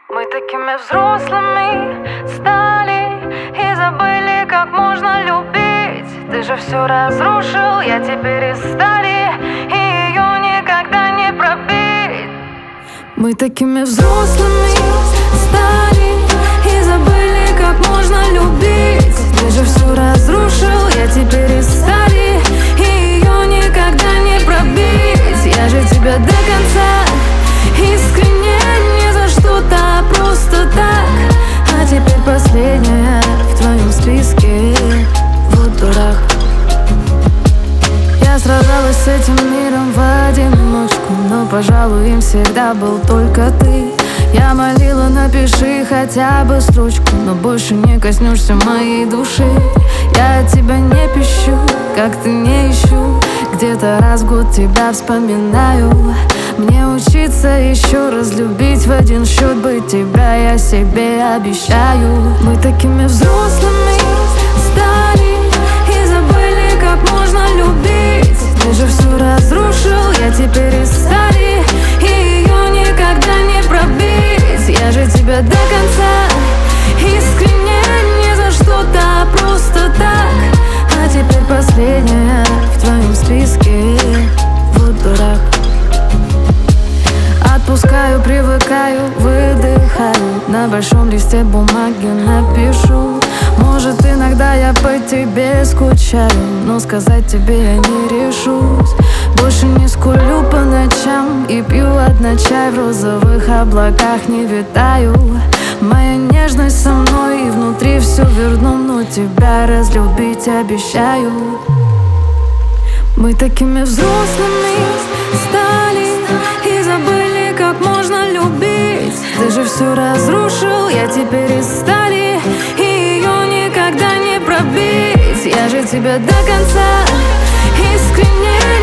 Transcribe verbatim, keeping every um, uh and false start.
Мы такими взрослыми стали и забыли, как можно любить. Ты же все разрушил, я теперь из стали, и ее никогда не пробить. Мы такими взрослыми стали и забыли, как можно любить. Ты же все разрушил, я теперь из стали, и ее никогда не пробить. Я же тебя до конца искренне, не за что-то, а просто так. А теперь последняя в твоем списке. Вот дурак. Я сражалась с этим миром в одиночку, но, пожалуй, им всегда был только ты. Я молила, напиши хотя бы строчку, но больше не коснешься моей души. Я от тебя не пищу, как ты не ищу. Где-то раз в год тебя вспоминаю. Мне учиться еще раз любить, в один счет быть тебя я себе обещаю. Мы такими взрослыми стали и забыли, как можно любить. Ты же все разрушил, я теперь из стали, и ее никогда не пробить. Я же тебя до конца искренне, не за что-то, а просто так. А теперь последняя в твоем списке. Вот дурак. Отпускаю, привыкаю, выдыхаю. На большом листе бумаги напишу. Может, иногда я по тебе скучаю, но сказать тебе я не решусь. Больше не скулю по ночам и пью одна чай. В розовых облаках не витаю. Моя нежность со мной, и внутри все верну, но тебя разлюбить обещаю. Мы такими взрослыми стали и забыли, как можно любить. Ты же все разрушил, я теперь из стали, и ее никогда не пробить. Я же тебя до конца искренне,